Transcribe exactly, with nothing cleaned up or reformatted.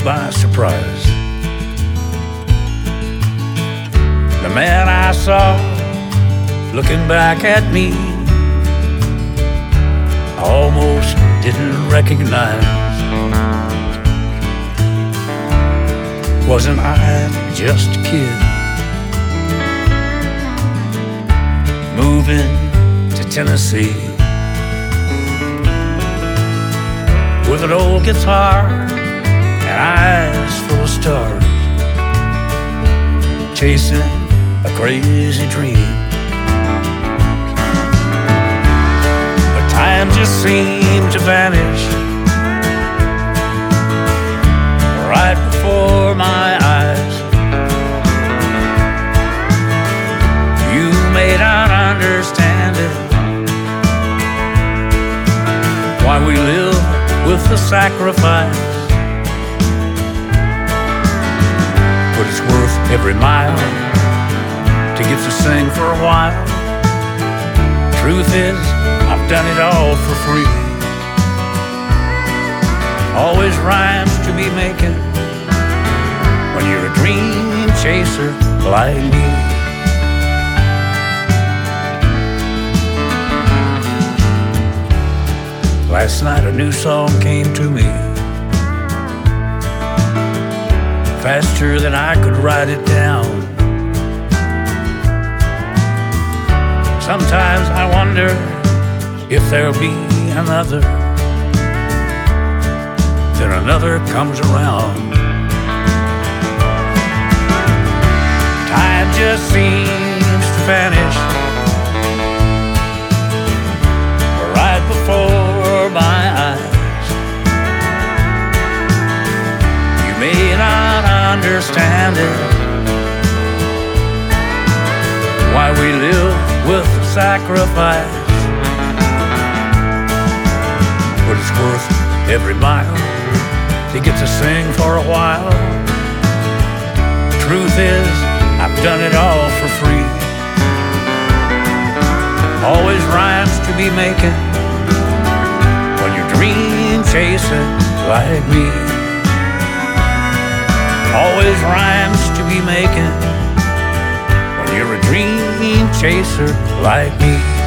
by surprise. The man I saw looking back at me, I almost didn't recognize. Wasn't I just a kid moving to Tennessee with an old guitar and eyes full of stars, chasing a crazy dream? But time just seemed to vanish right before my eyes. You may not understand it, why we live with the sacrifice, but it's worth every mile to get to sing for a while. Truth is, I've done it all for free. Always rhymes to be making when you're a dream chaser like me. Last night a new song came to me, faster than I could write it down. Sometimes I wonder if there'll be another, then another comes around. Time just seems to vanish right before my eyes. You may not understand it, why we live with the sacrifice, but it's worth every mile to get to sing for a while. Truth is, I've done it all for free. Always rhymes to be making when you're dream chasing like me. Always rhymes to be making when you're a dream chaser like me.